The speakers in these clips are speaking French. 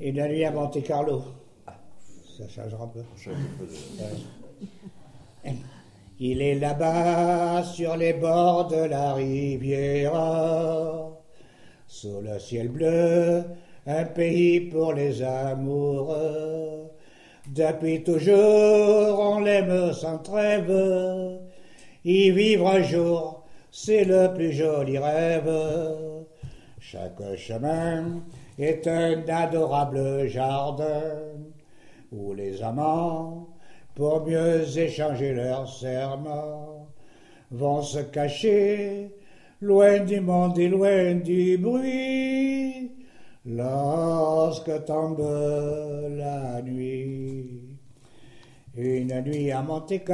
Une nuit à Monte Carlo. Ça changera un peu. Il est là-bas sur les bords de la riviera, sous le ciel bleu, un pays pour les amoureux. Depuis toujours, on l'aime sans trêve. Y vivre un jour, c'est le plus joli rêve. Chaque chemin est un adorable jardin où les amants, pour mieux échanger leurs serments, vont se cacher loin du monde et loin du bruit lorsque tombe la nuit. Une nuit à Monte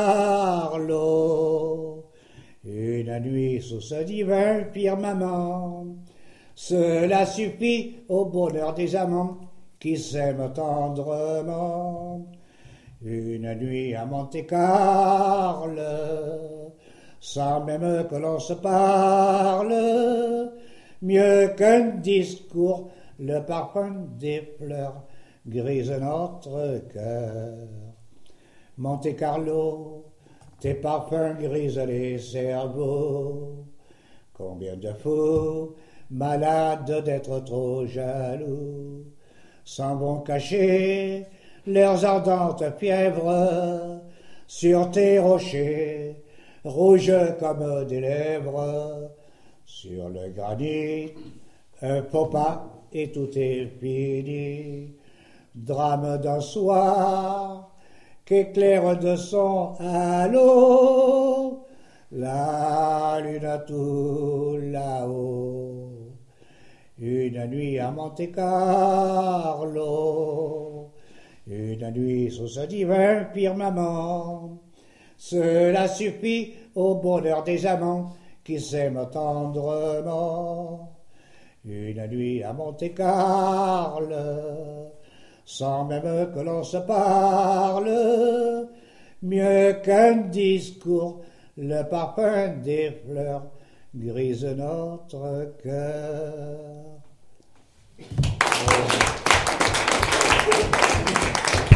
Carlo, une nuit sous ce divin firmament, cela suffit au bonheur des amants qui s'aiment tendrement. Une nuit à Monte Carlo, sans même que l'on se parle, mieux qu'un discours, le parfum des fleurs grise notre cœur. Monte Carlo, tes parfums grisent les cerveaux. Combien de fous, malades d'être trop jaloux, s'en vont cacher leurs ardentes fièvres sur tes rochers, rouges comme des lèvres. Sur le granit, un faux pas et tout est fini. Drame d'un soir qu'éclaire de son halo la lune à tout là-haut. Une nuit à Monte Carlo, une nuit sous ce divin firmament, cela suffit au bonheur des amants qui s'aiment tendrement. Une nuit à Monte Carlo, sans même que l'on se parle, mieux qu'un discours, le parfum des fleurs grise notre cœur.